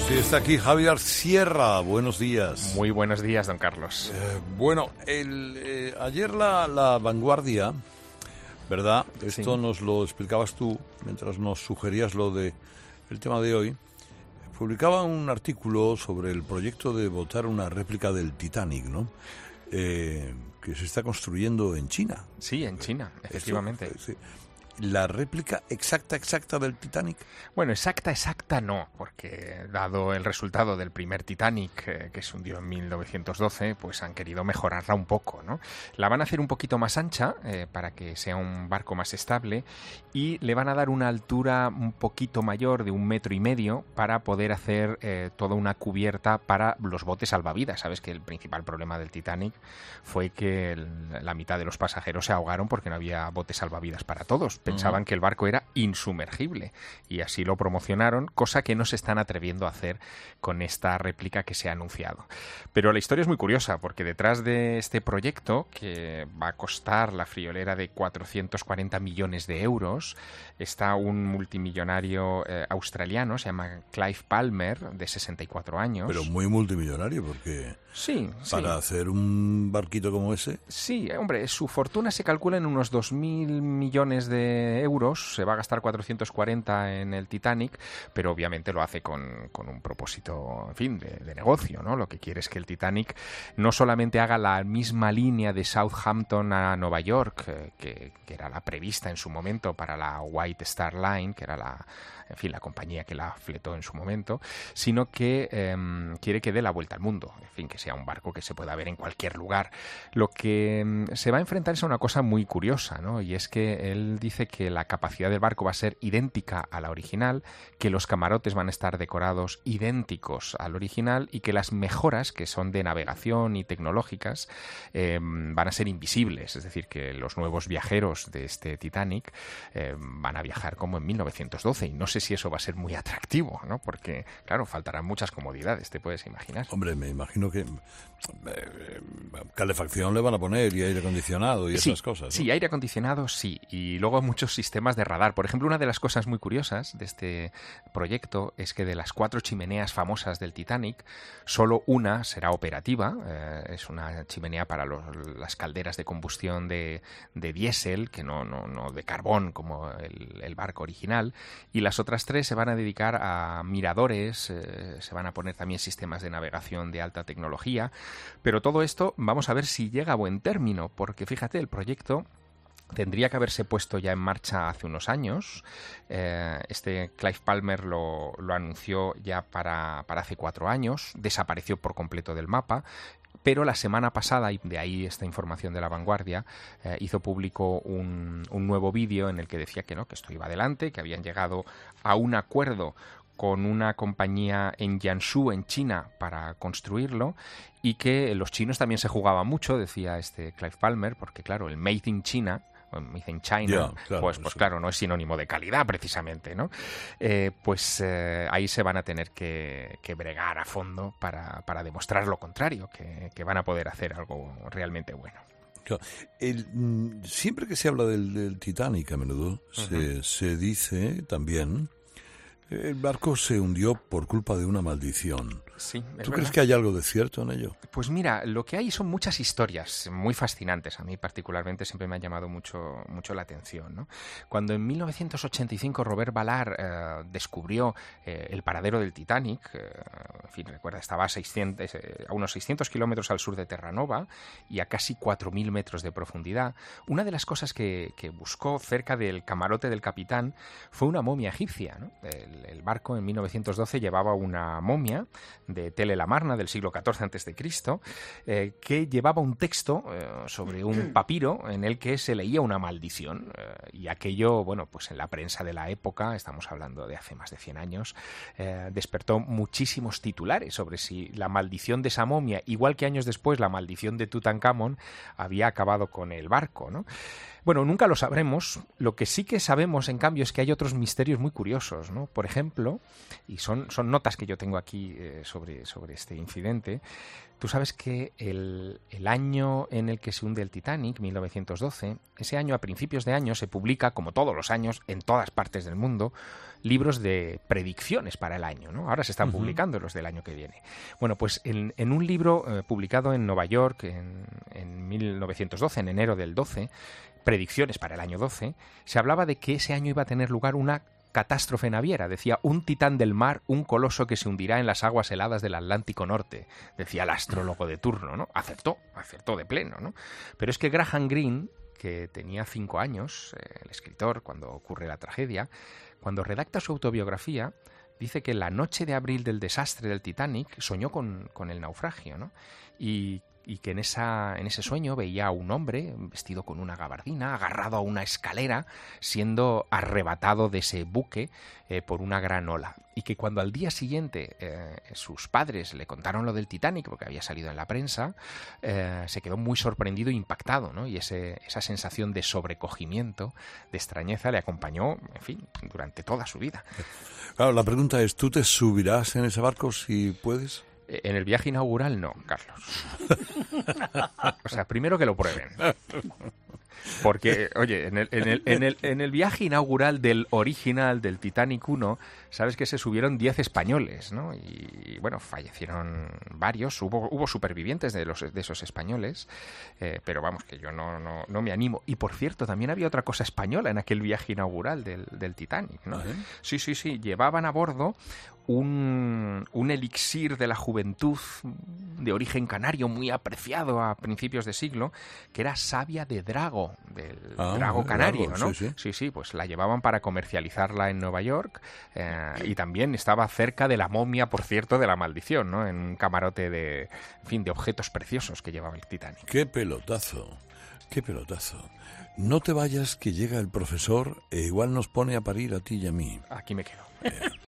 Sí, está aquí Javier Sierra. Buenos días. Muy buenos días, don Carlos. Ayer la Vanguardia, ¿verdad? Esto Sí. nos lo explicabas tú mientras nos sugerías lo de el tema de hoy. Publicaba un artículo sobre el proyecto de botar una réplica del Titanic, ¿no? Que se está construyendo en China. Sí, en China, efectivamente. Sí. ¿La réplica exacta del Titanic? Bueno, exacta no, porque dado el resultado del primer Titanic, que se hundió en 1912, pues han querido mejorarla un poco, ¿no? La van a hacer un poquito más ancha para que sea un barco más estable y le van a dar una altura un poquito mayor de 1,5 metros para poder hacer toda una cubierta para los botes salvavidas. Sabes que el principal problema del Titanic fue que la mitad de los pasajeros se ahogaron porque no había botes salvavidas para todos. Pensaban que el barco era insumergible y así lo promocionaron, cosa que no se están atreviendo a hacer con esta réplica que se ha anunciado. Pero la historia es muy curiosa porque detrás de este proyecto, que va a costar la friolera de 440 millones de euros, está un multimillonario australiano, se llama Clive Palmer, de 64 años. Pero muy multimillonario, porque Sí. para hacer un barquito como ese... Sí, hombre, su fortuna se calcula en unos 2.000 millones de euros, se va a gastar 440 en el Titanic, pero obviamente lo hace con un propósito, en fin, de negocio, ¿no? Lo que quiere es que el Titanic no solamente haga la misma línea de Southampton a Nueva York, que era la prevista en su momento para la White Star Line, que era la compañía que la fletó en su momento, sino que quiere que dé la vuelta al mundo, en fin, que sea un barco que se pueda ver en cualquier lugar. Lo que se va a enfrentar es a una cosa muy curiosa, ¿no? Y es que él dice que la capacidad del barco va a ser idéntica a la original, que los camarotes van a estar decorados idénticos al original y que las mejoras, que son de navegación y tecnológicas, van a ser invisibles. Es decir, que los nuevos viajeros de este Titanic van a viajar como en 1912 y no sé si eso va a ser muy atractivo, ¿no? Porque, claro, faltarán muchas comodidades, te puedes imaginar. Hombre, me imagino que calefacción le van a poner y aire acondicionado y esas cosas, ¿no? Sí, aire acondicionado, sí. Y luego muchos sistemas de radar. Por ejemplo, una de las cosas muy curiosas de este proyecto es que de las 4 chimeneas famosas del Titanic, solo una será operativa. Es una chimenea para las calderas de combustión de diésel, que no de carbón como el barco original. Y las otras 3 se van a dedicar a miradores, se van a poner también sistemas de navegación de alta tecnología. Pero todo esto vamos a ver si llega a buen término, porque fíjate, el proyecto tendría que haberse puesto ya en marcha hace unos años. Este Clive Palmer lo anunció ya para hace 4 años, desapareció por completo del mapa. Pero la semana pasada, y de ahí esta información de La Vanguardia, hizo público un nuevo vídeo en el que decía que no, que esto iba adelante, que habían llegado a un acuerdo con una compañía en Jiangsu, en China, para construirlo, y que los chinos también se jugaban mucho, decía este Clive Palmer, porque claro, el Made in China, Made in China, claro, pues claro, no es sinónimo de calidad precisamente, ¿no? Ahí se van a tener que bregar a fondo para demostrar lo contrario, que van a poder hacer algo realmente bueno. Claro. Siempre que se habla del Titanic a menudo, se dice también el barco se hundió por culpa de una maldición. Sí, ¿Tú crees que hay algo de cierto en ello? Pues mira, lo que hay son muchas historias muy fascinantes. A mí particularmente siempre me han llamado mucho la atención, ¿no? Cuando en 1985 Robert Ballard descubrió el paradero del Titanic, en fin, recuerda, estaba a unos 600 kilómetros al sur de Terranova y a casi 4.000 metros de profundidad, una de las cosas que buscó cerca del camarote del capitán fue una momia egipcia, ¿no? El barco en 1912 llevaba una momia de Tele la Marna del siglo XIV a.C., que llevaba un texto sobre un papiro en el que se leía una maldición, y aquello, bueno, pues en la prensa de la época, estamos hablando de hace más de 100 años, despertó muchísimos titulares sobre si la maldición de esa momia, igual que años después la maldición de Tutankamón, había acabado con el barco, ¿no? Bueno, nunca lo sabremos. Lo que sí que sabemos, en cambio, es que hay otros misterios muy curiosos, ¿no? Por ejemplo, y son notas que yo tengo aquí sobre este incidente. Tú sabes que el año en el que se hunde el Titanic, 1912, ese año, a principios de año, se publica, como todos los años, en todas partes del mundo, libros de predicciones para el año, ¿no? Ahora se están publicando los del año que viene. Bueno, pues en un libro publicado en Nueva York en 1912, en enero del 12, predicciones para el año 12, se hablaba de que ese año iba a tener lugar una catástrofe naviera. Decía, un titán del mar, un coloso que se hundirá en las aguas heladas del Atlántico Norte, decía el astrólogo de turno, ¿no? Acertó de pleno, ¿no? Pero es que Graham Greene, que tenía 5 años, el escritor, cuando ocurre la tragedia, cuando redacta su autobiografía, dice que la noche de abril del desastre del Titanic soñó con el naufragio, ¿no? Y que en ese sueño veía a un hombre vestido con una gabardina, agarrado a una escalera, siendo arrebatado de ese buque por una gran ola. Y que cuando al día siguiente sus padres le contaron lo del Titanic, porque había salido en la prensa, se quedó muy sorprendido e impactado, ¿no? Y esa sensación de sobrecogimiento, de extrañeza, le acompañó, en fin, durante toda su vida. Claro, la pregunta es, ¿tú te subirás en ese barco si puedes? En el viaje inaugural no, Carlos. O sea, primero que lo prueben. Porque, oye, en el viaje inaugural del original, del Titanic 1, sabes que se subieron 10 españoles, ¿no? Y bueno, fallecieron varios, hubo supervivientes de esos españoles, pero vamos, que yo no me animo. Y por cierto, también había otra cosa española en aquel viaje inaugural del Titanic, ¿no? Sí, llevaban a bordo un elixir de la juventud de origen canario muy apreciado a principios de siglo, que era savia de drago, del drago canario, ¿no? Sí, pues la llevaban para comercializarla en Nueva York, y también estaba cerca de la momia, por cierto, de la maldición, ¿no? En un camarote de objetos preciosos que llevaba el Titanic. ¡Qué pelotazo! ¡Qué pelotazo! No te vayas, que llega el profesor e igual nos pone a parir a ti y a mí. Aquí me quedo.